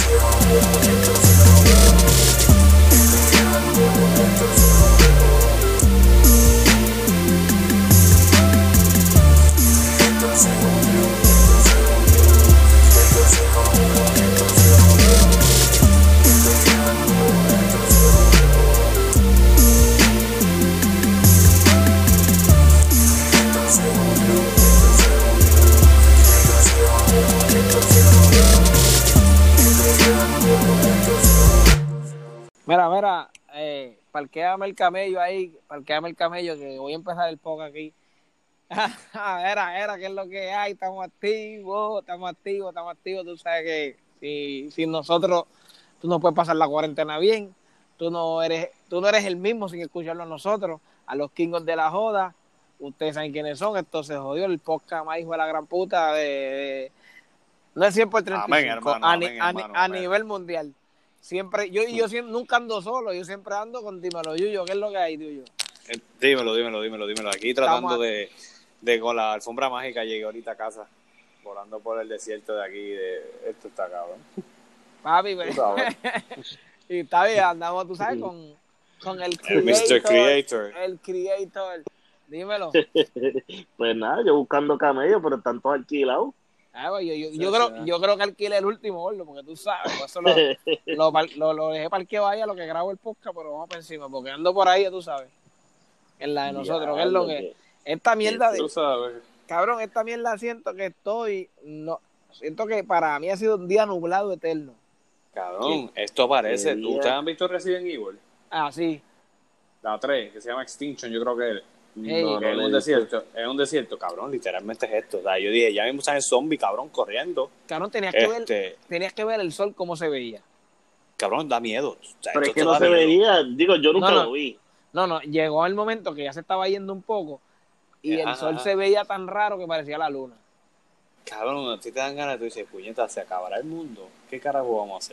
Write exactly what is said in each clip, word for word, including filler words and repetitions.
Mira, mira, eh, parquéame el camello ahí, parquéame el camello que voy a empezar el podcast aquí. era, era, ¿qué es lo que hay? Estamos activos, estamos activos, estamos activos. Tú sabes que si, si nosotros, tú no puedes pasar la cuarentena bien, tú no eres, tú no eres el mismo sin escucharlo a nosotros, a los kingos de la joda. Ustedes saben quiénes son, esto se jodió, el podcast más hijo de la gran puta de, de no es cien por treinta y cinco, amén, hermano, a, amén, a, hermano, a, a nivel mundial. Siempre, yo, yo siempre, nunca ando solo, yo siempre ando con Dímelo Yuyo. ¿Qué es lo que hay, Yuyo? Eh, dímelo, dímelo, dímelo, dímelo. Aquí tratando de, de con la alfombra mágica llegué ahorita a casa, volando por el desierto de aquí. De, esto está cabrón. Papi, pero, y está bien, andamos, tú sabes, con, con el creator, mister Creator. El creator. Dímelo. Pues nada, yo buscando camellos, pero están todos alquilados. Ah, yo, yo, yo, creo, yo creo que alquilé el último, gordo, porque tú sabes, por eso lo, lo, lo, lo dejé parqueado ahí a lo que grabo el podcast, pero vamos por encima, porque ando por ahí, tú sabes, en la de nosotros, que es lo que, esta mierda de, tú sabes. Cabrón, esta mierda siento que estoy, no, siento que para mí ha sido un día nublado eterno. Cabrón, sí. Esto parece, ¿tú ustedes han visto Resident Evil? Ah, sí. La tres, que se llama Extinction, yo creo que es. Hey, no, no, es un desierto, es un desierto, cabrón, literalmente es esto. O sea, yo dije, ya mismo sale zombie, cabrón, corriendo. Cabrón, tenías que este... ver, tenías que ver el sol cómo se veía. Cabrón, da miedo. O sea, pero es que no se miedo. veía, digo, yo nunca no, no, lo vi. No, no, llegó el momento que ya se estaba yendo un poco y ajá, el sol ajá. se veía tan raro que parecía la luna. Cabrón, a ti te dan ganas, tú dices, puñeta, se acabará el mundo. ¿Qué carajo vamos a hacer?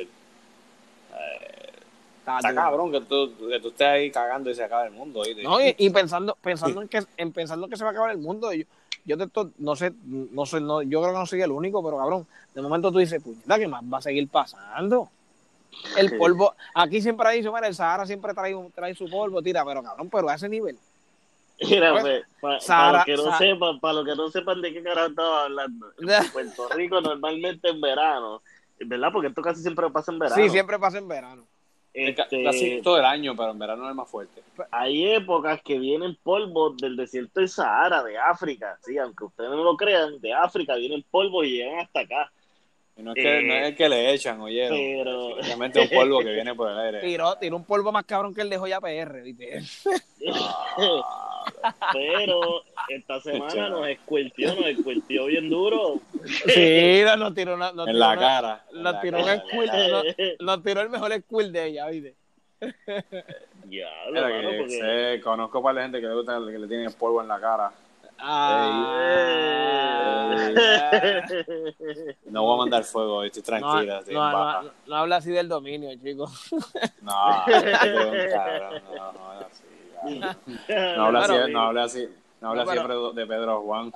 Eh... Está cabrón que tú, que tú estés ahí cagando y se acaba el mundo. ¿Oíste? No, y, y pensando pensando en que en pensando que se va a acabar el mundo, yo, yo te to, no sé, no sé, no, yo creo que no soy el único, pero cabrón, de momento tú dices, puñeta, ¿qué más va a seguir pasando? El polvo, aquí siempre ha dicho, mira, el Sahara siempre trae, trae su polvo, tira, pero cabrón, pero a ese nivel. Mira, pues, para pa los que no Sahara, sepan, para los que no sepan de qué carajo estaba hablando, en Puerto Rico normalmente en verano, ¿verdad? Porque esto casi siempre pasa en verano. Sí, siempre pasa en verano. Este, casi todo el año, pero en verano es más fuerte. Hay épocas que vienen polvos del desierto del Sahara, de África, sí, aunque ustedes no lo crean, de África vienen polvos y llegan hasta acá. Y no es que, eh, no es el que le echan, oye, pero... simplemente un polvo que viene por el aire. Tiró, tiró un polvo más cabrón que el de Joya P R, ¿viste? Ah, pero esta semana nos escueltió, nos escueltió bien duro. Sí, nos tiró una, nos en tiró la una, cara. Nos la tiró, cara, squill, nos, nos tiró el mejor squill de ella, ¿viste? Ya, lo mano, porque... sé, conozco para la gente que le gusta que le tienen polvo en la cara. Ah, ey, ey. No voy a mandar fuego, estoy tranquila. No, estoy no, no, no, no habla así del dominio, chicos. No, cabrón, no, no es así. Cabrón. No habla así, no habla así, no habla no, pero... así de Pedro Juan.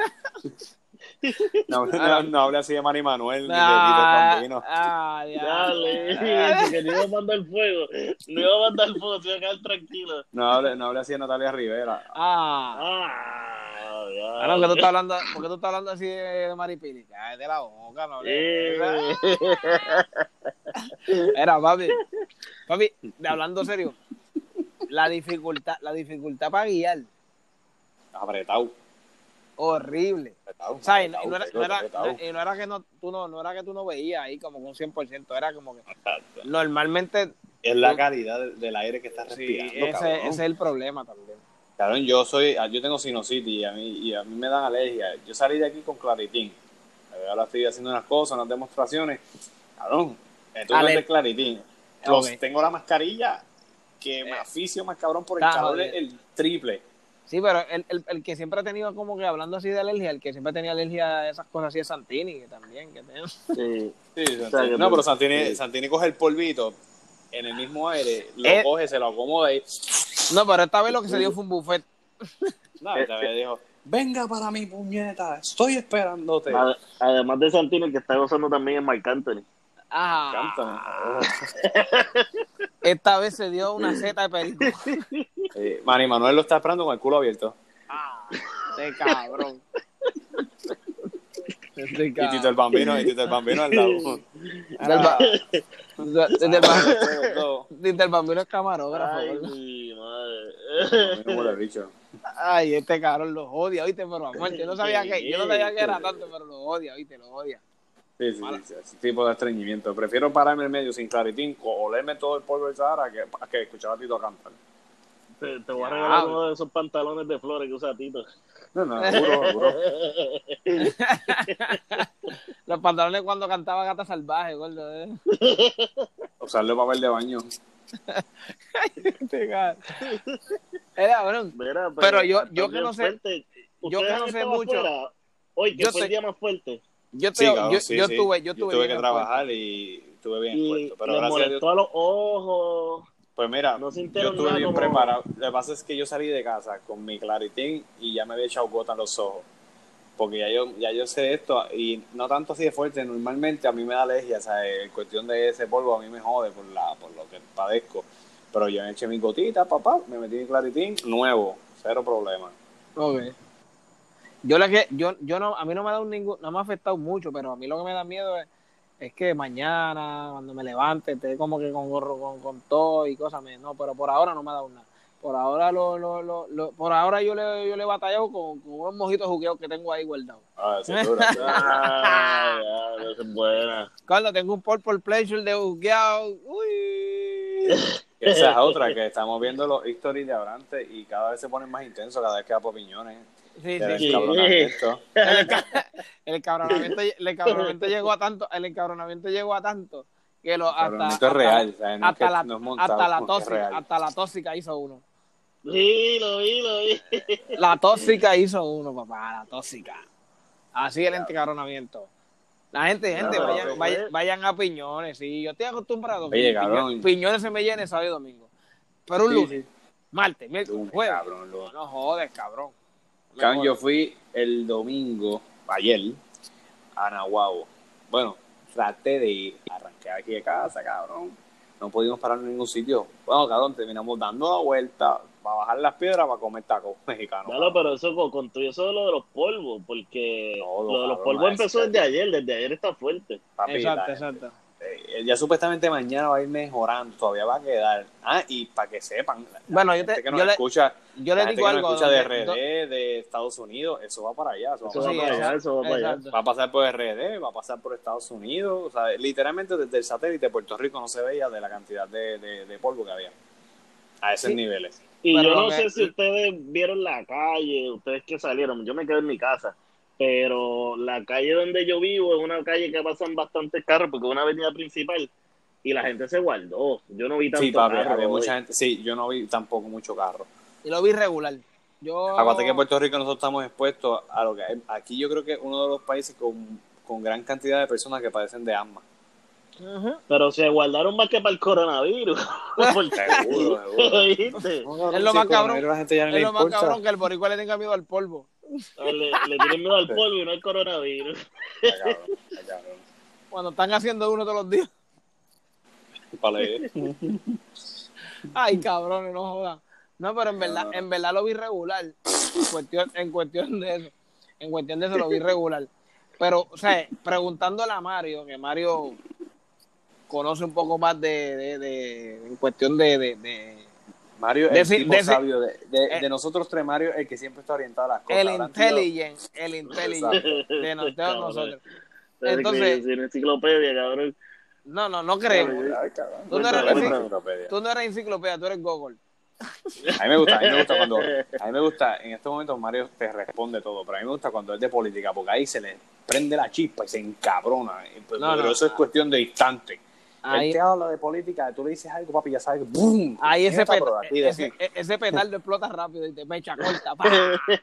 No, no, no hable así de Manny Manuel ah, ni de Tito Bambino. Ah, dale, dale, que no iba a mandar fuego. No iba a mandar fuego, se iba a quedar tranquilo. No hable, no hable así de Natalia Rivera. Ah, ah, ah no, que tú estás hablando, ¿por qué tú estás hablando así de Maripili? Ya, de la boca, no hables. Eh. Era, papi, papi, hablando serio, la dificultad, la dificultad para guiar. Apretado. Horrible. Apretado, o sea, apretado, y no, era, apretado, no, era, apretado. no, y no era que no, tú no, no era que tú no veías ahí como un cien por ciento, era como que normalmente es la calidad del aire que estás respirando. Sí, ese, ese es el problema también. Cabrón, yo soy, yo tengo sinusitis y a mí, y a mí me dan alergia. Yo salí de aquí con Claritin. Ahora estoy haciendo unas cosas, unas demostraciones. Cabrón, entonces de Claritin. Los, okay. Tengo la mascarilla que me aficio más cabrón por el ah, calor el, el triple. Sí, pero el, el, el que siempre ha tenido como que hablando así de alergia, el que siempre tenía alergia a esas cosas así es Santini, que también. Que tiene... Sí, sí Santini. O sea, no, pero Santini, sí. Santini coge el polvito en el mismo aire, lo eh, coge, se lo acomoda y... No, pero esta vez lo que se dio fue un buffet. No, esta vez dijo, venga para mi puñeta, estoy esperándote. Además de Santini, el que está gozando también es Marc Anthony. Ah. Cántame. Esta vez se dio una seta de perico. Eh, Manny Manuel lo está esperando con el culo abierto. Ah, este cabrón. Este Y Tito el Bambino, y Tito el Bambino al lado. Ah, Desde el Bambino. Desde el Bambino es camarógrafo. Ay, ¿verdad? mi madre. No me bicho. Ay, este cabrón los odia, ¿viste? Pero a muerte. Yo no sabía que, yo no sabía que era tanto, pero los odia, ¿viste? Los odia. Sí, sí, sí, sí, ese tipo de estreñimiento. Prefiero pararme en medio sin claritín o olerme todo el polvo del Sahara que, que escuchar a Tito cantar. Te, te voy a regalar uno de esos pantalones de flores que usa Tito. No, no, seguro, seguro. Los pantalones cuando cantaba Gata Salvaje, gordo. ¿Eh? Usarle papel de baño. Era, bueno, Mira, pero, pero yo, yo que no sé, fuerte. yo que no sé mucho. Afuera? Hoy, que yo fue sé, el día más fuerte. Yo, sí, te, cabrón, yo, sí, yo sí. tuve, yo tuve, yo tuve que trabajar puerto. y estuve bien y puesto. Pero les gracias a Dios. molestó a los ojos. Pues mira, no yo estuve bien como... preparado. Lo que pasa es que yo salí de casa con mi claritín y ya me había echado gota en los ojos. Porque ya yo, ya yo sé esto y no tanto así de fuerte. Normalmente a mí me da alergia, o sea, en cuestión de ese polvo a mí me jode por, la, por lo que padezco. Pero yo me eché mi gotita, papá, me metí mi claritín nuevo, cero problema. Okay. Yo la que, yo, yo no, a mí no me ha dado ningún, no me ha afectado mucho, pero a mí lo que me da miedo es, es que mañana, cuando me levante, esté como que con gorro, con, con todo y cosas, me, no, pero por ahora no me ha dado nada. Por ahora lo, lo, lo, lo por ahora yo le, yo le he batallado con, con unos mojitos jugueos que tengo ahí guardados. Ah, seguro. Ah, ya, eso es buena. Cuando tengo un Purple Pleasure de jugueado, uy. Esa es otra, que estamos viendo los stories de Abrante y cada vez se ponen más intensos cada vez que da opiniones. Sí, sí, sí. Encabronamiento. El, el encabronamiento, el encabronamiento llegó a tanto, el encabronamiento llegó a tanto que lo hasta, hasta, es real, ¿sabes? No hasta, es que la, no es montado, hasta la no tóxica, hasta la tóxica hizo uno. Sí, lo vi, lo vi. La tóxica hizo uno, papá, la tóxica. Así el encabronamiento. La gente, gente, no, vayan, no, vayan, vayan a Piñones, sí. Yo estoy acostumbrado. Oye, Piñones, Piñones se me llene sábado y domingo. Pero un sí, lunes, sí. martes, miércoles, Lunes, jueves. cabrón, lunes. No, no jodes, cabrón. No Cabrón, jodes. yo fui el domingo, ayer, a Nahuabo. Bueno, traté de ir, arranqué aquí de casa, cabrón. No pudimos parar en ningún sitio. Bueno, cabrón, terminamos dando la vuelta para bajar las piedras para comer tacos mexicanos. Claro, pero eso con, con todo eso lo de los polvos, porque Todo, lo de los cabrón, polvos empezó es, desde ayer, desde ayer está fuerte. Papi, Exacto, la, exacto. Eh, ya supuestamente mañana va a ir mejorando, todavía va a quedar. Ah, y para que sepan, la bueno, gente yo te, que nos yo escucha, le, yo la le gente digo que algo. nos escucha de donde, R D, de Estados Unidos, eso va para allá. Eso va, Eso para, va sí, para exacto, allá, eso va para allá. exacto. va a pasar por R D, va a pasar por Estados Unidos. O sea, literalmente desde el satélite de Puerto Rico no se veía de la cantidad de, de, de polvo que había a esos Sí. niveles. Y Pero yo no que, sé si ustedes vieron la calle, ustedes que salieron, yo me quedé en mi casa, pero la calle donde yo vivo es una calle que pasan bastantes carros porque es una avenida principal y la gente se guardó. Yo no vi tanto Sí, papi, carro había hoy. mucha gente. Sí, yo no vi tampoco mucho carro. y lo vi regular. Yo... Aparte que en Puerto Rico nosotros estamos expuestos a lo que hay. Aquí yo creo que es uno de los países con, con gran cantidad de personas que padecen de asma. Uh-huh. Pero se guardaron más que para el coronavirus. Seguro, seguro. ¿Viste? No, es lo más cabrón. La gente ya no es le lo más importa. cabrón que el boricua le tenga miedo al polvo. Le, le tienen miedo al polvo y no al coronavirus. Está cabrón, está cabrón. Cuando están haciendo uno todos los días. Vale. Ay, cabrones, no jodan. No, pero en verdad, No. en verdad lo vi regular. En cuestión, en cuestión de eso. En cuestión de eso lo vi regular. Pero, o sea, preguntándole a Mario, que Mario conoce un poco más de, de, de en cuestión de, de, de Mario es de, el de, tipo de, sabio. De, de, eh, de nosotros tres, Mario es el que siempre está orientado a las cosas. el Habrán intelligent, el intelligent de, no, de todos nosotros. Entonces, una enciclopedia, cabrón. no, no, no creo. Ay, cabrón. Tú no eres, Cuéntame, encicl- enciclopedia. tú no eres enciclopedia, tú eres Google. A mí me gusta, a mí me gusta cuando, a mí me gusta, en estos momentos Mario te responde todo, pero a mí me gusta cuando es de política, porque ahí se le prende la chispa y se encabrona, pues, No, pero no, eso es ah. cuestión de instante. Ahí, Él te habla de política, tú le dices algo, papi, ya sabes que ¡boom! ahí ese, Esta, pet, pero aquí de ese, aquí. ese petardo explota rápido y te mecha corta. ¡Pah!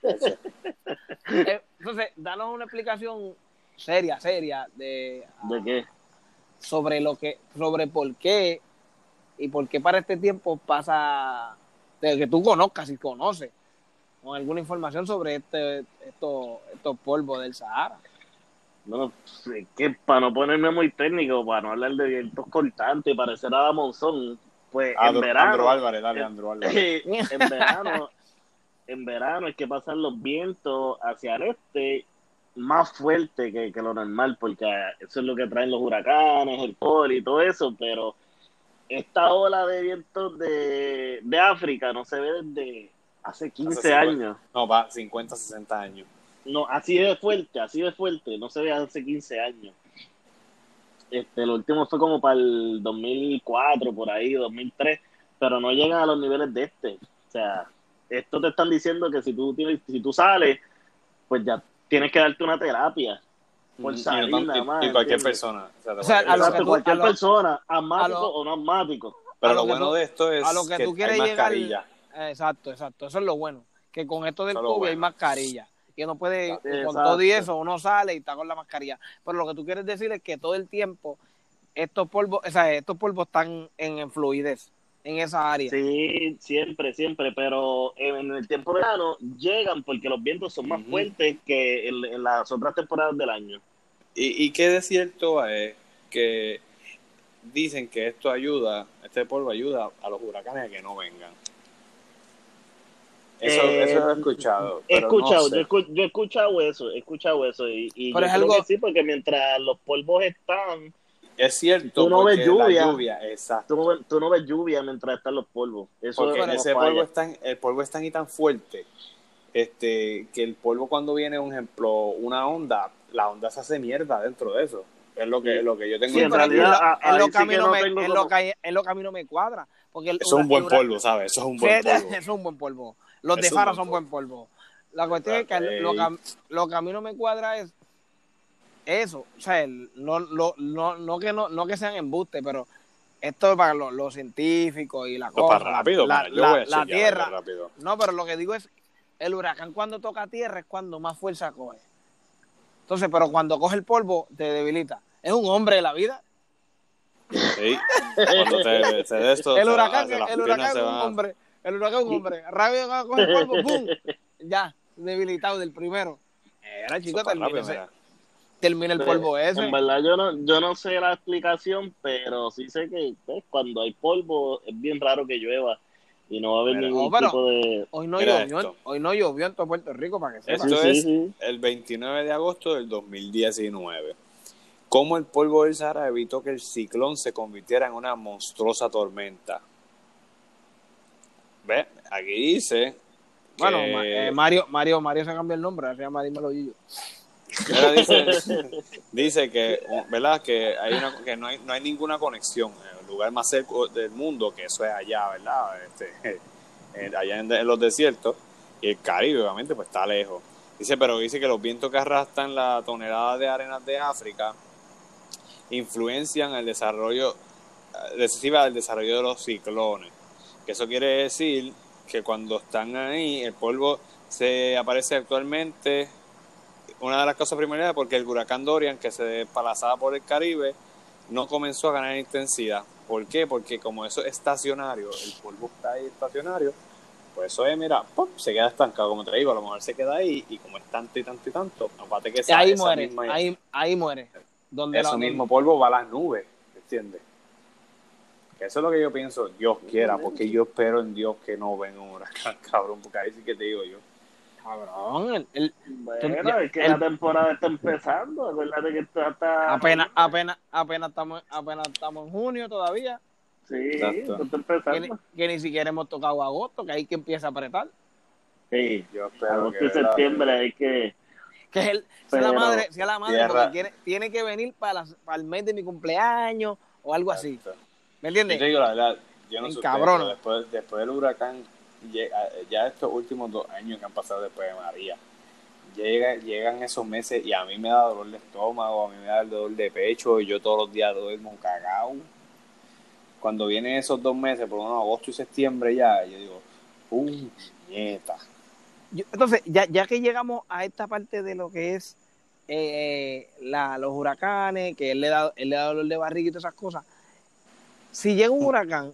Eh, Entonces, danos una explicación seria, seria de, ¿De qué? sobre lo que, sobre por qué y por qué para este tiempo pasa, de que tú conozcas y conoces, con alguna información sobre este, estos, estos polvos del Sahara. No, es que para no ponerme muy técnico, para no hablar de vientos cortantes y parecer a Monzón, pues en Andro, Andro verano, Álvarez, dale, en, Andro Álvarez. en verano, en verano es que pasan los vientos hacia el este más fuerte que, que lo normal, porque eso es lo que traen los huracanes, el poli y todo eso, pero esta ola de vientos de, de África no se ve desde hace Hace quince cincuenta, años. no, va, cincuenta, sesenta años. No, así de fuerte, así de fuerte, no se ve hace quince años. Este, lo último fue como para el dos mil cuatro, por ahí, dos mil tres, pero no llegan a los niveles de este. O sea, esto te están diciendo que si tú tienes, si tú sales, pues ya tienes que darte una terapia por Y, salir no, nada y, más, y cualquier ¿entiendes? persona. O sea, O sea, cualquier a lo que Exacto, persona. tú, a cualquier lo, persona, a asmático lo, o no asmático. a Pero lo lo que bueno tú, de esto a lo es que que tú hay quieres llegar, mascarilla. exacto, exacto, eso es lo bueno, que con esto del Eso es lo COVID hay bueno. mascarilla, que no puede, con todo y Exacto. eso uno sale y está con la mascarilla, pero lo que tú quieres decir es que todo el tiempo estos polvos, o sea, estos polvos están en, en fluidez, en esa área. Sí, siempre, siempre, pero en el tiempo de verano llegan porque los vientos son más Uh-huh. fuertes que en, en las otras temporadas del año. Y, y qué de cierto es que dicen que esto ayuda, este polvo ayuda a los huracanes a que no vengan. Eso, Eh, eso lo he escuchado, he pero no escuchado, yo, sé. escu- yo he escuchado eso, he escuchado eso y, y Pero yo es creo que algo, sí, porque mientras los polvos están, Es tú cierto, no ves porque la lluvia, lluvia, tú no exacto. ves, tú no ves lluvia mientras están los polvos, eso Porque pero, no ese polvo falla. es tan, el polvo es tan y tan fuerte, este, que el polvo cuando viene, un ejemplo, una onda, la onda se hace mierda dentro de eso. Es lo que, Sí, lo que yo tengo sí, sí, en pero es que entendido. en realidad lo, a- en ahí lo que a sí mí que no no me, tengo en lo como... que, en lo que a mí no me cuadra, porque el, Eso es hura, un el buen hura, polvo, ¿sabes? Eso es un sí, buen polvo. eso es un buen polvo. Los de Es un Fara buen son polvo. buen polvo. La cuestión es que lo que, lo que a mí no me cuadra es eso, o sea, el, no, lo, no, no, que no, no que sean embustes, pero esto es para los, los científicos y la Esto para cosa, la, rápido, la, mira, yo voy la, a la chequear algo tierra. rápido. No, pero lo que digo es, el huracán cuando toca tierra es cuando más fuerza coge. Entonces, pero cuando coge el polvo, te debilita. Es un hombre de la vida. Sí, cuando te, se de esto, El se va, huracán, se las el piernas huracán se es un van. hombre. El huracán es un hombre. Rápido cuando coge el polvo, ¡pum! Ya, debilitado del primero. Era Eso chico, para termina rápido, ese, mira. termina el polvo En ese. verdad yo no, yo no sé la explicación, pero sí sé que pues, cuando hay polvo es bien raro que llueva y no va a haber Mira, No, ningún pero tipo de... hoy no mira llovió, esto. hoy no llovió en todo Puerto Rico, para que sepas. Sí, Esto sí, es sí. el veintinueve de agosto del dos mil diecinueve. Cómo el polvo del Sahara evitó que el ciclón se convirtiera en una monstruosa tormenta. ¿Ve? Aquí dice Bueno, que... eh, Mario, Mario, Mario se cambió el nombre, se llama Dímelo Gillo. Mira, dice, dice que, ¿verdad? Que, hay una, que no, hay, no hay ninguna conexión. El lugar más cerca del mundo, que eso es allá, ¿verdad? Este, allá en, en los desiertos. Y el Caribe, obviamente, pues está lejos. Dice, pero dice que los vientos que arrastran la tonelada de arenas de África influencian el desarrollo, decisiva del desarrollo de los ciclones. Que eso quiere decir que cuando están ahí, el polvo se aparece actualmente. Una de las causas primarias es porque el huracán Dorian, que se desplazaba por el Caribe, no comenzó a ganar intensidad. ¿Por qué? Porque como eso es estacionario, el polvo está ahí estacionario, pues eso es, mira, ¡pum!, se queda estancado. Como te digo, a lo mejor se queda ahí y como es tanto y tanto y tanto, aparte que esa, Ahí esa muere, misma, ahí, ahí muere. Donde eso la, mismo donde, polvo va a las nubes, ¿entiendes? Que eso es lo que yo pienso, Dios quiera, porque yo espero en Dios que no venga un huracán, cabrón, porque ahí sí que te digo yo. cabrón, el, el, Bueno, ya, es que el, la temporada está empezando. Acuérdate que esto está... apenas, apenas, apenas estamos, apenas estamos en junio todavía, Sí, Exacto. esto está que ni, empezando. que ni siquiera hemos tocado agosto, que ahí que empieza a apretar. Sí, Yo espero agosto que, y ¿verdad? septiembre hay que... Que es el, sea la Pero... madre, sea la madre, Tierra. porque tiene, tiene que venir para, la, para el mes de mi cumpleaños o algo así. Exacto. ¿Me Yo entiendes? te digo la verdad, yo no En sé ustedes, cabrón. pero después, después del huracán, llega- ya estos últimos dos años que han pasado después de María, llega, llegan esos meses y a mí me da dolor de estómago, a mí me da el dolor de pecho y yo todos los días duermo cagao. Cuando vienen esos dos meses, por lo menos agosto y septiembre ya, yo digo, puñeta. Yo, entonces, ya, ya que llegamos a esta parte de lo que es eh, la, los huracanes, que él le, da, él le da dolor de barriga y todas esas cosas, si llega un huracán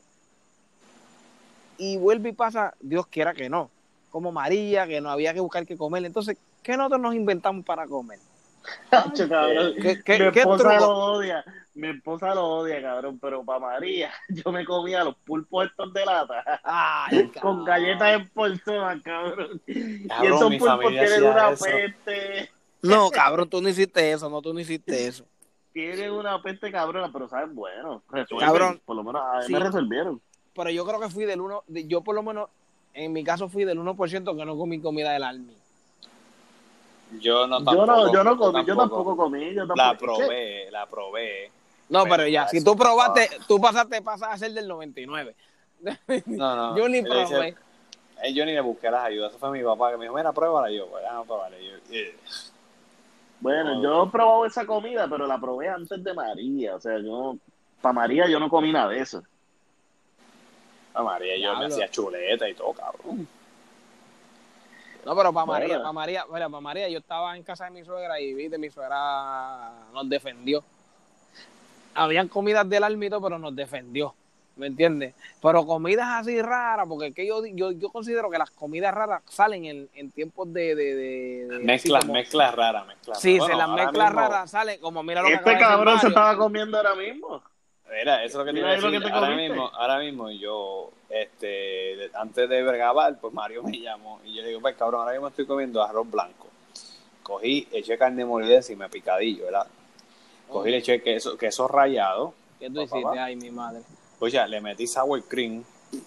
y vuelve y pasa, Dios quiera que no, como María, que no había que buscar qué comer, entonces, ¿qué nosotros nos inventamos para comer? Chacho, cabrón. ¿Qué, qué, Mi qué esposa truco? lo odia. Mi esposa lo odia, cabrón. Pero para María, yo me comía los pulpos estos de lata Ay, con cabrón. galletas en porción, cabrón. Y Cabrón, esos mi pulpos familia tienen hacía una eso. peste. No, cabrón, tú no hiciste eso, no, tú no hiciste eso. Tienen una peste cabrona, pero saben bueno. Resuelven. Cabrón, Por lo menos a mí sí, me resolvieron. pero yo creo que fui del uno, de- yo por lo menos, en mi caso fui del uno por ciento que no comí comida del Army. Yo no Yo no, tampoco. yo no comí, tampoco. yo tampoco comí, yo tampoco. La Es que- probé, la probé. No, pero, Pero ya, si eso tú probaste, no. tú pasaste, pasas a ser del noventa y nueve. No, no. Yo ni Yo le hice- probé. eh, yo ni le busqué las ayudas. Eso fue mi papá que me dijo, mira, pruébala. Y yo, pues, déjame probarla. Y yo, eh. Bueno, No, yo he probado esa comida, pero la probé antes de María. O sea, yo, para María yo no comí nada de eso. a María, yo me Diablo. hacía chuleta y todo, cabrón. No, pero para María, Bueno. para María, mira, para María, yo estaba en casa de mi suegra y viste, mi suegra nos defendió. Habían comidas del almito, pero nos defendió, ¿me entiendes? Pero comidas así raras, porque es que yo, yo, yo considero que las comidas raras salen en, en tiempos de... de, de, de así Mezclas, como- mezclas raras, mezclas Sí, raras. se las Bueno, ahora mezclas mismo- raras salen, como mira lo que Este acaba de decir cabrón se Mario. estaba comiendo ahora mismo. Mira, eso es lo que te Mira iba a ahí lo decir. que te Ahora comiste. mismo, ahora mismo yo, este, de- antes de grabar, pues Mario me llamó y yo le digo, pues cabrón, ahora mismo estoy comiendo arroz blanco. Cogí, eché carne molida encima, picadillo, ¿verdad? Cogí, le eché queso, queso rallado. ¿Qué tú Pa, pa, hiciste? pa. Ay, mi madre. Pues ya, le metí sour cream.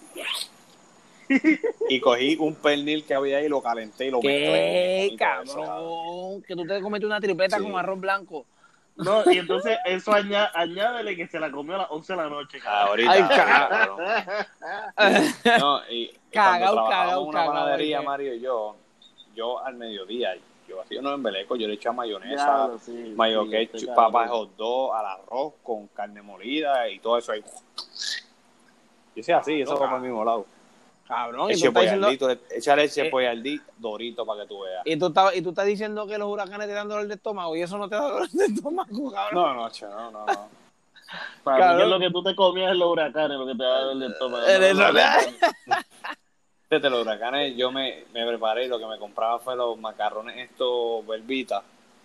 Y cogí un pernil que había ahí, lo calenté y lo mezclé. ¿Qué, Bonito eso, cabrón? Que tú te comiste una tripleta Sí. con arroz blanco. No, y entonces eso aña- añádele que se la comió a las once de la noche, cabrón. Ahorita, Ay, cabrón. No, y Cagao, cuando trabajábamos cagao, en una cagao, panadería, ¿viste? Mario y yo, yo al mediodía, yo hacía unos embelecos, yo le echaba mayonesa, Diablo, sí, mayo sí, ketchup, este papas cabrón. hot dog, al arroz con carne molida y todo eso ahí. Yo sé así, eso va para el mismo lado. Cabrón, y tú Eche estás diciendo... pollardito, échale ese Eh. pollardí dorito para que tú veas. Y tú, estabas- y tú estás diciendo que los huracanes te dan dolor de estómago y eso no te da dolor de estómago, cabrón. No, no, che, no, no, no. Para mí Cabrón. que es lo que tú te comías en los huracanes, lo que te da el estómago. Eh, eso- No, no, no. Desde los huracanes yo me, me preparé y lo que me compraba fue los macarrones estos Velvita.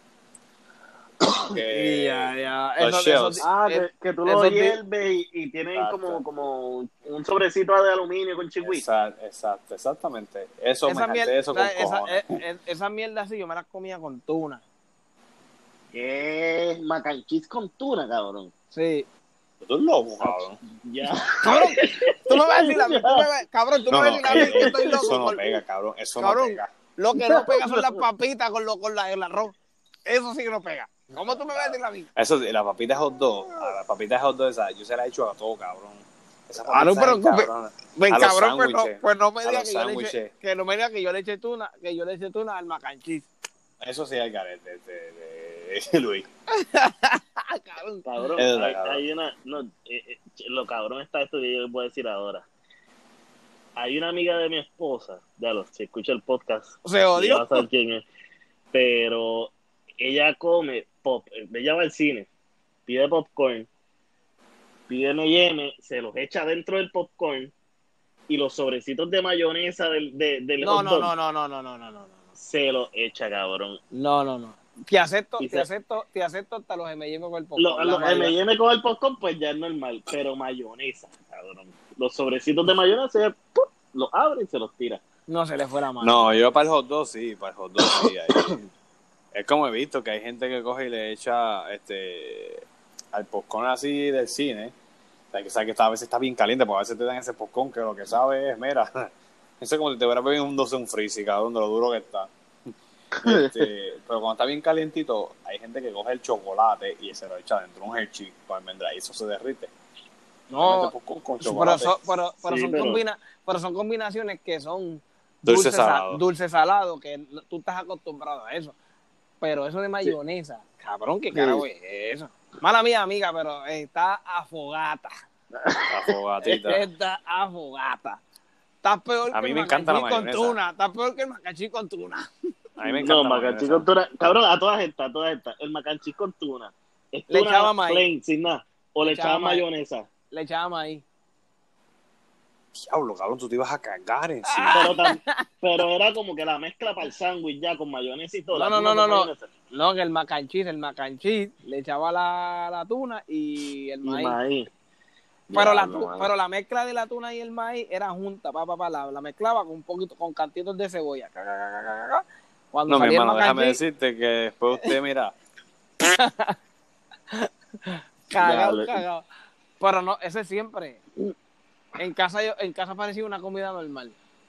Que- Ya, ya. los Eso- shells. eso- Ah, eh, que, que tú eso lo ti- hierves y, y tienen Exacto. como, como un sobrecito de aluminio con chihuahua. Exacto, exacto, exactamente. Eso esa, me miel- jalté eso con esa, esa, cojones. eh, eh, esa mierda así yo me las comía con tuna. Que es mac and cheese con tuna, cabrón. Sí. Tú eres loco, cabrón. Ya. Cabrón, tú me vas a decir a mí, tú me vas- cabrón, tú No, me no, vas a decir a mí eh, que eh, estoy loco. eso no por- pega, cabrón. Eso Cabrón. no pega. Lo que no pega son las papitas con, lo, con la, el arroz. Eso sí que no pega. ¿Cómo tú me vas a decir a mí? Eso, sí, las papitas hot dog, a las papitas hot dog esas, yo se las he hecho a todo, cabrón. Esas Ah, no, papitas pero- saben, cabrón. Ven, A los cabrón, pues no, sándwiches. pues no me A digas los que yo le eché, sándwiches. que no me digas que yo le eché tuna, que yo le eché tuna al mac and cheese. Eso sí hay garete de, de, de Luis. Ah, cabrón. Cabrón, Es verdad, hay, cabrón. hay una. No, eh, eh, lo cabrón está esto que yo les voy a decir ahora. Hay una amiga de mi esposa, ya lo, si escucha el podcast, Se ya odió. va a saber quién es. Pero ella come pop, ella va al cine, pide popcorn, pide eme y eme, se los echa dentro del popcorn y los sobrecitos de mayonesa del, de, del No, hot no, dog no, no, no, no, no, no, no. se los echa, cabrón. No, no, no. Te acepto, Y te se- acepto, te acepto hasta los eme y eme con el popcorn. Los la lo, mayoría. eme y eme con el popcorn, pues ya es normal, pero mayonesa, cabrón. Los sobrecitos de mayonesa, ella, ¡pum!, los abre y se los tira. No se le fue la mano. No, yo para el hot dog sí, para el hot dog sí. Ahí. Es como he visto que hay gente que coge y le echa este al popcorn así del cine. O sea, que sabe que está- a veces está bien caliente, porque a veces te dan ese popcorn que lo que sabe es, mira, eso es como si te hubieras bebido un doce un freezy, cabrón, de lo duro que está. Este, pero cuando está bien calientito, hay gente que coge el chocolate y se lo echa dentro de un Hershey con almendra y eso se derrite. No, Mete popcorn con pero, chocolate. son, pero, pero Sí, son pero- combina, pero son combinaciones que son Dulce sa- salado. dulce salado, que no- tú estás acostumbrado a eso. Pero eso de mayonesa, cabrón, ¿qué carajo es eso? Mala mía, amiga, pero está afogata. La fogatita. Está afogata. Estás peor A que mí el me encanta la macachí con mayonesa. tuna. Estás peor que el macachí con tuna. A mí me encanta No, la mac and cheese mayonesa. con tuna. Cabrón, a todas estas, a todas estas. El mac and cheese con tuna. ¿Es Le tuna echaba maíz. plain, sin nada? ¿O le, Le echaba echaba maíz. mayonesa? Le echábamos ahí. diablo, cabrón, tú te ibas a cagar encima. Pero, tan, pero era como que la mezcla para el sándwich ya con mayonesa y todo. No, la no, tuna no, no, con no. mayonesa. No, que el mac and cheese, el mac and cheese, le echaba la, la tuna y el Y maíz. maíz. Pero, la, Diablo, mano. pero la mezcla de la tuna y el maíz era junta, pa, pa, pa, la, la mezclaba con un poquito, con cantitos de cebolla. Cuando No, mi salía hermano, el mac and déjame cheese, decirte que después usted, mira, cagado, Diablo. cagado. Pero no, ese siempre. En casa yo, en casa parecía una comida normal.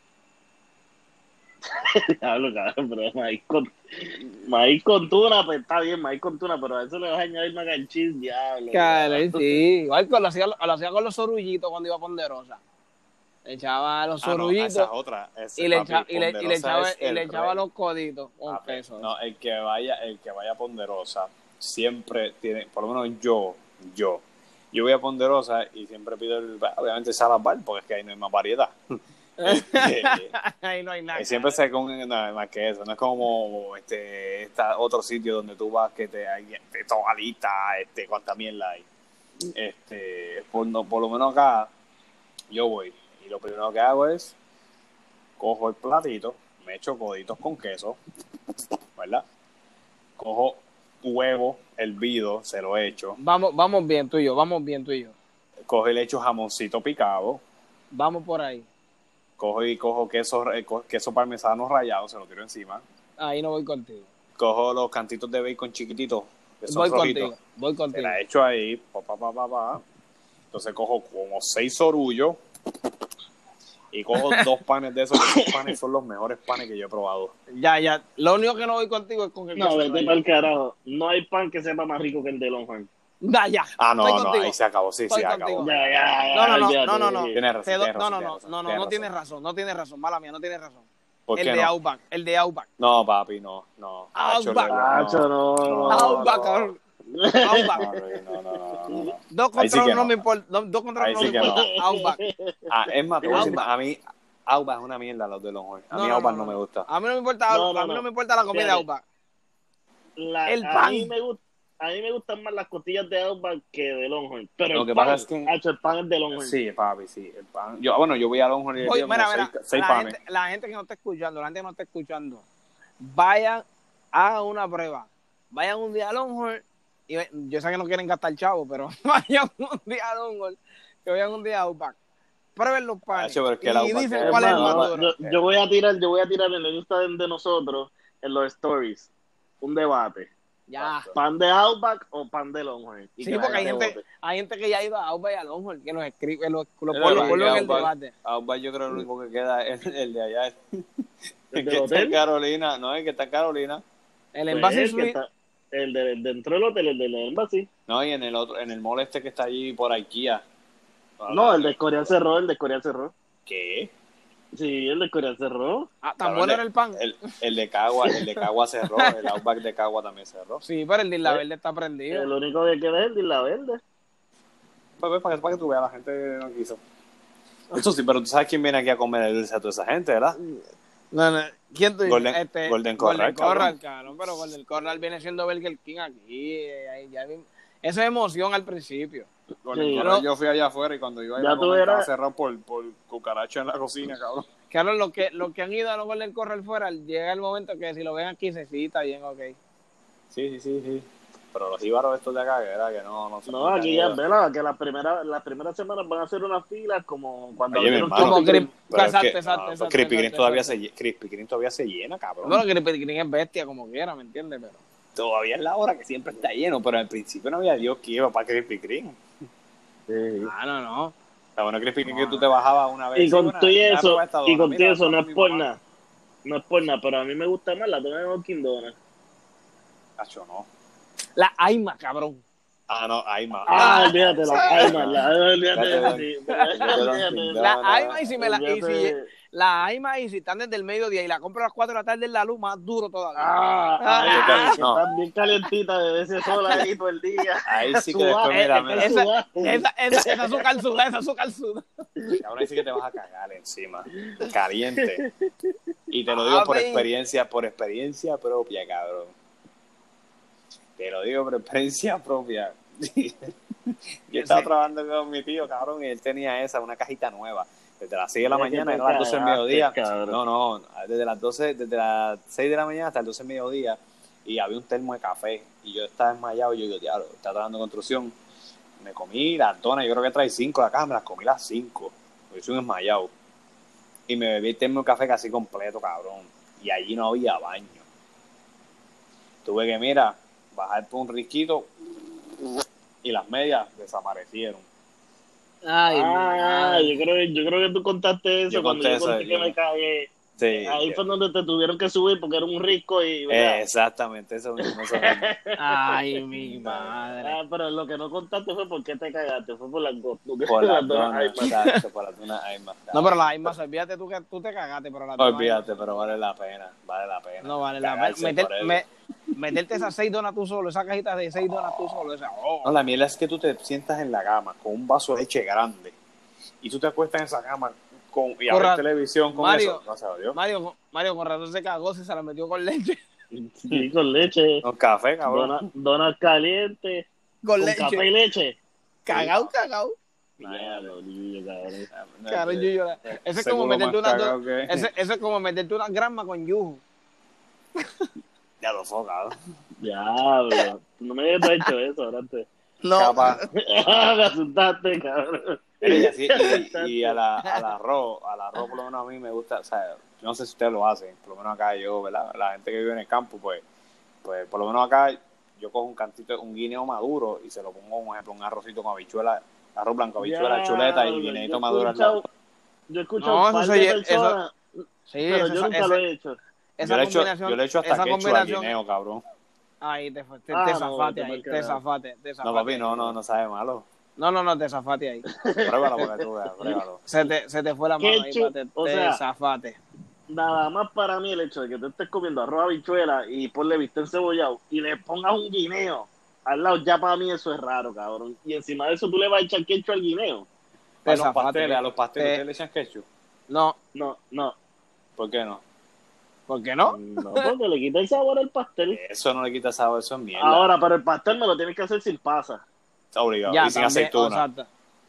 Diablo, cabrón, pero maíz con, maíz con tuna, pues está bien, maíz con tuna, pero a eso le vas a añadir mac and cheese, diablo. Claro, diablo. sí. Igual que lo hacía, lo hacía con los sorullitos cuando iba a Ponderosa. Le echaba los ah, no, sorullitos esa es otra. Ese, y, le papi, echa- y, le, y le Ponderosa echaba, es y le el echaba rey. los coditos con Papi, queso. no, el que vaya, el que vaya a Ponderosa siempre tiene, por lo menos yo, yo, yo voy a Ponderosa y siempre pido el, obviamente salad bar, porque es que ahí no hay más variedad. Este, Ahí no hay nada. eh, siempre se comen nada más que eso, no es como este esta otro sitio donde tú vas que te hay te toalita, este cuánta mierda hay. Este, por, no, por lo menos acá yo voy y lo primero que hago es cojo el platito, me echo coditos con queso, ¿verdad? Cojo huevo hervido, se lo echo, Vamos, vamos bien tú y yo, vamos bien tú y yo. cojo y le echo jamoncito picado, Vamos por ahí. cojo y cojo queso, eh, co- queso parmesano rallado, se lo tiro encima, Ahí no voy contigo. cojo los cantitos de bacon chiquititos, que son Voy rojitos, contigo, voy se contigo. la echo ahí, pa, pa, pa, pa, pa. Entonces cojo como seis sorullos y cojo dos panes de esos, que esos panes son los mejores panes que yo he probado. Ya, ya. Lo único que no voy contigo es con el No, queso vete rallado. para el carajo. No hay pan que sepa más rico que el de Longhorn. Ya, ya. Ah, no, Estoy no, contigo. ahí se acabó, sí, Estoy sí, acabó. contigo. Ya, ya, ya. No, no, no, olvídate. no, no, no. Tienes razón, Te do- tienes no, razón, no, tienes no, razón, no, no, tienes no razón. tienes razón, no tienes razón, mala mía, no tienes razón. ¿Por El qué de no? Outback, el de Outback. No, papi, no, no. Outback. Nacho, no, no, Outback, no. cabrón. No, Outback. Luis, no, no, no, no, no. Dos Ahí sí contra uno que no no. me importa, dos, dos contra Ahí uno no sí me que importa. Outback. Ah, es más, te voy a decir Outback. más, a mí Outback es una mierda los de Longhorn. A No, mí no, Outback no, no, no, me no. gusta. A mí no me importa, No, no, a mí no no. me importa la comida de Fíjate. Outback. La, El a pan. mí me gusta. A mí me gustan más las costillas de Outback que de Longhorn. Pero Lo el que pan, pasa es que- Hacho, el pan es de Longhorn. Sí, papi, sí. El pan. Yo, bueno, yo voy a Longhorn y le Voy, pido mira, como mira, seis, seis la, panes. gente, la gente que no está escuchando, la gente que no está escuchando, vayan, hagan una prueba. Vayan un día a Longhorn, y ve- yo sé que no quieren gastar chavo, pero vayan un día a Longhorn, que vayan un día a Outback. Prueben los panes Hacho, pero es que el y Outback dicen es- cuál es el Hermano, más no, duro. yo, yo voy a tirar, yo voy a tirar en el Instagram de nosotros, en los stories, un debate. Ya. ¿Pan de Outback o pan de Longhorn? Y Sí, que la porque hay gente gente, vote. hay gente que ya ha ido a Outback y a Longhorn, que los escribe, los, los Pero ponlo, es ponlo que en el Outback- debate. Outback yo creo que lo único que queda es el, el de allá. El, ¿El que del está en hotel? Carolina, no, el que está en Carolina. El Pues Embassy el, que Suite, está- el de, el dentro del hotel, el del Embassy. No, y en el otro, en el mall este que está allí por IKEA. No, el de Escorial cerró, el de Escorial cerró. ¿Qué? Sí, el de Escorial cerró. ah, tan Cabrón, bueno el- era el pan. El, el de Cagua, el de Cagua cerró, el Outback de Cagua también cerró. Sí, pero el de Isla Eh, Verde está prendido. El único que queda es el de Isla Verde. Pues ves, para que, para que tú veas, la gente no quiso. Eso sí, pero tú sabes quién viene aquí a comer el dulce a toda esa gente, ¿verdad? No, no. ¿Quién tú dices? Golden- este, Golden Corral, Golden Corral, cabrón. Pero Golden Corral viene siendo Burger King aquí. eh, ahí ya vi- Eso es emoción al principio. Golden Sí, Corral, pero- yo fui allá afuera y cuando iba a ir Ya a tú comer estaba verás. cerrado por, por cucaracha en la cocina, cabrón. Claro, los que, los que han ido a los Golden Corral fuera, llega el momento que si lo ven aquí se cita bien, ok. Sí, sí, sí, sí. Pero los íbaros estos de acá, que era que no, no se No, aquí ya, vela, que las primeras las primeras semanas van a hacer unas filas como cuando Oye, mi abrieron hermano, Como Krispy Krip- Kreme. Pero es exacto, que, exacto, no, exacto, Krispy Kreme exacto, todavía exacto. se lle- Krispy Kreme todavía se llena, cabrón. Bueno, Krispy Kreme es bestia como quiera, ¿me entiendes? Pero Todavía es la hora que siempre está lleno, pero al principio no había Dios que iba para Krispy Kreme. Sí. ah, no, no. Está bueno Krispy Kreme que tú te bajabas una vez. Y sí, con bueno, todo y déjame eso, probar esta y dona. con Mira, todo eso, no mi es por mamá. nada. No es por nada, pero a mí me gusta más la dona de Dunkin' Donuts. Cacho, no. La Aima, cabrón. Ah, no, hay más. Ah, olvídate, la Aima, la olvídate Vete, de don- sí. Dunkin' La Donuts. Aima y si me la... Y si, Olvídate- la Aima y si están desde el mediodía y la compro a las cuatro de la tarde en la luz, más duro todavía. Ah, ahí Ah, está, que no. están bien calientitas de ese sol ahí todo el día. Ahí sí que Sudá, después, mira, eh, mira. esa- esa, esa, esa, esa azúcar suda, esa azúcar suda. Cabrón, ahí sí que te vas a cagar encima. Caliente. Y te lo digo por Papi. experiencia, por experiencia propia, cabrón. Te lo digo por experiencia propia. Yo estaba Sí. trabajando con mi tío, cabrón, y él tenía esa, una cajita nueva. Desde las seis de la Mira que mañana, te era las doce del cagaste, mediodía. cabrón. No, no, desde las doce, desde las seis de la mañana hasta las doce del mediodía. Y había un termo de café. Y yo estaba desmayado. Y yo digo, diablo, está trabajando construcción. Me comí las donas, yo creo que trae cinco de acá, me las comí las cinco. Yo soy un desmayado. Y me bebí el termo de café casi completo, cabrón. Y allí no había baño. Tuve que, mira, bajar por un risquito y las medias desaparecieron. Ay, Ah, mi yo creo, que- yo creo que tú contaste eso Yo cuando conté yo eso, conté que yo- me cagué. Sí. Ahí yo- fue donde te tuvieron que subir porque era un risco y, ¿verdad? eh, exactamente, eso mismo. Eso mismo. Ay, mi madre. Ah, pero lo que no contaste fue por qué te cagaste, fue por las go- Por las las donas donas, Ayman. exacto, por las donas Ayman. No, pero las Aymas, olvídate tú que tú te cagaste, pero las No, donas olvídate, Aymas- pero vale la pena, vale la pena. No vale la pena. Cagarse Meter- por eso. me- meterte esas seis donas tú solo, esa cajita de seis donas tú solo, esa. Oh. No, la miel es que tú te sientas en la cama con un vaso de leche grande y tú te acuestas en esa cama con, y a Corra- ver televisión con Mario, eso. No se Dios. Mario, Mario con razón se cagó, si se la metió con leche. Sí, con leche, Con café, cabrón. donas donas calientes, Con, con leche. café y leche. Cagao, cagao. Diablo, niño, cabrón. Claro, yo lloro. Eso es Seguro como meterte más una cagao que- eso, eso es como meterte una grama con yuju. Ya lo fue, cabrón. Diablo, no me habías hecho eso, ahora te... No. Capaz. me asustaste, cabrón. Y, así- y- y a la, al arroz, al arroz por lo menos a mí me gusta, o sea, yo no sé si ustedes lo hacen, por lo menos acá yo, ¿verdad? La gente que vive en el campo, pues, pues por lo menos acá yo cojo un cantito, un guineo maduro y se lo pongo, por ejemplo, un arrocito con habichuela, arroz blanco, habichuela, Diablo, chuleta y yo guineito he maduro al escuchado- lado. Yo he escuchado No, un par eso de soy- personas, Sí, pero esa- yo nunca esa- lo he hecho. esa Yo le, echo, combinación, yo le echo hasta esa quechua al combinación, guineo, cabrón. ahí te, te, te Ah, no, zafate vete ahí, pa'l te carajo. zafate, te No, zafate papi, ahí. no, no, no sabe malo. No, no, no, te zafate ahí. Pruébalo para que tú veas, pruébalo. Se te, se te fue la mano ahí, Ketchup, pa, te, o te sea, zafate. Nada más para mí el hecho de que tú estés comiendo arroz habichuela y ponle bistec cebollado y le pongas un guineo al lado, ya para mí eso es raro, cabrón. Y encima de eso tú le vas a echar ketchup al guineo. Te A los zafate. pasteles, a los pasteles, Te- ¿ustedes le echan ketchup? No, No, no. ¿Por qué no? ¿por qué no? No, porque le quita el sabor al pastel. Eso no le quita sabor, eso es mierda. Ahora, pero el pastel me lo tienes que hacer sin pasa. Está obligado. Ya, y sin también, aceituna. exacto.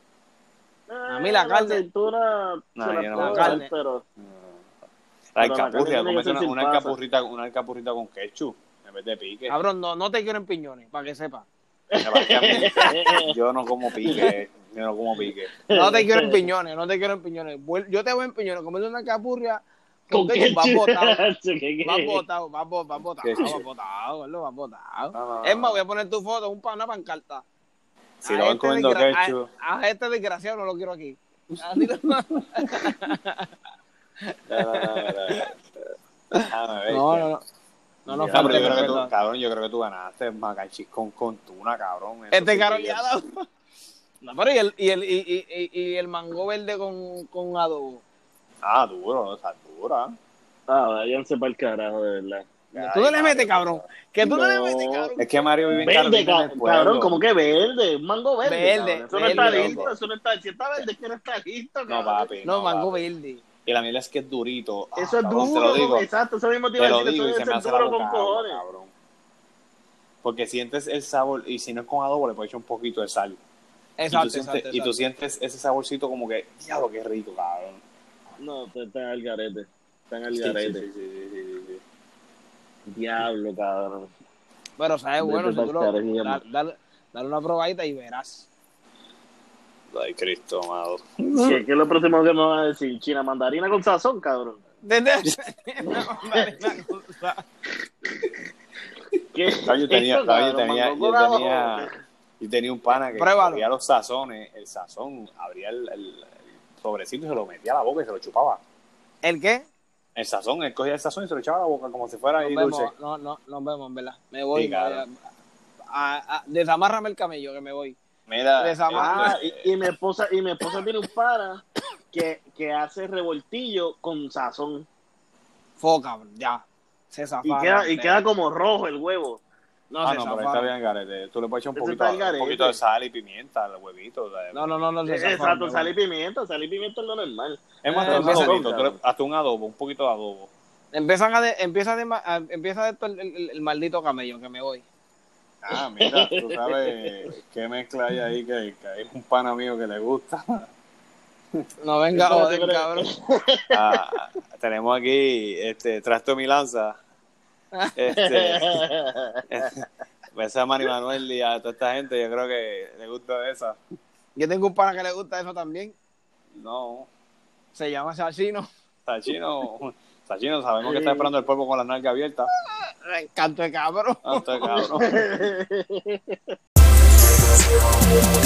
A mí la Eh, carne- aceituna No, se la yo no puedo me- dar, carne. pero La Pero la alcapurria, carne tiene que comete ser una, sin una pasa. alcapurrita, una alcapurrita con ketchup en vez de pique. Cabrón, no, no te quiero en piñones, para que sepas. Me parece a mí, yo no como pique, yo no como pique. No te quiero en piñones, no te quiero en piñones. Vuel- Yo te voy en piñones, comete una capurria con con ketchup, vas ketchup. botado. ¿Qué, qué? Vas botado, vas bo- vas botado, Ketchup. vas botado, gordo, vas botado. No, no, no. Es más, voy a poner tu foto, un pana pancarta. Si A lo van este comiendo desgra- ketchup, A, a este desgraciado no lo quiero aquí. Así lo- no, no, no, no. Déjame ver, No, que- no, no. No nos No, falte pero yo creo que respeto. tú, cabrón, yo creo que tú ganaste mac and cheese con, con tuna, cabrón. Eso Este sí caro que- le ha dado. No, pero y el, y el, y, y, y, y el mango verde con, con adobo. Ah, duro, o sea, dura. Ah, váyanse para el carajo, de verdad. Ay, Tú no le metes, Mario, cabrón. Que tú no, le No. metes, cabrón. Es que Mario vive en Verde, Carolina, en ca- el pueblo. cabrón, como que verde, un mango verde. Verde, cabrón. Eso no está verde, listo, loco. eso no está, si está verde es que no está listo, No, cabrón. papi. No, mango papi. verde. Y la miel es que es durito. Ah, Eso es cabrón, duro, Te lo digo, exacto, eso mismo te te iba a lo decir, digo y eso se debe me ser hace la duro boca con agua, cojones. cabrón. Porque sientes el sabor, y si no es con adobo, le puedes echar un poquito de sal. Exacto, y, tú sientes, exacto, y tú exacto. sientes ese saborcito como que, diablo, qué rico, cabrón. No, te están al garete, están al Sí, sí, garete. sí, sí, sí, sí, sí. Diablo, cabrón. Pero sabes, Vete bueno, si pa'l tú lo, carajo, mi da- amor. dale, dale una probadita y verás. Ay, Cristo, amado. ¿Qué, ¿Qué es lo próximo que me vas a decir? China mandarina con sazón, cabrón. Desde ¿Qué? No, yo tenía, Esto, no, yo cabrón, tenía, mango yo con adobo. tenía, yo tenía un pana que Pruébalo. abría los sazones, el sazón, abría el, el, el sobrecito y se lo metía a la boca y se lo chupaba. ¿El qué? El sazón, él cogía el sazón y se lo echaba a la boca como si fuera Nos ahí vemos, dulce. no, no, nos vemos, en verdad. Me voy. Sí, claro. me- a- a- desamárrame el camello que me voy. Mira, Desamar- Ah, y, y mi esposa, y mi esposa tiene un pana que, que hace revoltillo con sazón. Foca, ya. Se Y zafaron. queda, y queda como rojo el huevo. No, ah, se no, pero zafaron. está bien, Garete. Tú le puedes echar un Ese poquito, está el un garete. poquito de sal y pimienta al huevito. O sea, No, no, no, no se zafaron. Exacto, me sal voy. y pimienta, sal y pimienta es lo normal. es más, Eh, hasta un empieza- adobito, tú le- hasta un adobo, un poquito de adobo. Empiezan a de, empieza, de, ma- a- empieza de esto el, el- el maldito camello que me voy. Ah, mira, tú sabes qué mezcla hay ahí, que, que hay un pana mío que le gusta. No venga a joder, cabrón. Ah, tenemos aquí este Trasto Milanza. Este, esa a Manny Manuel y a toda esta gente, yo creo que le gusta esa. Yo tengo un pana que le gusta eso también. No. Se llama Sachino. Sachino, Sachino, sabemos que está esperando el polvo con la nalga abierta. Canto de cabrón. Canto de cabrón.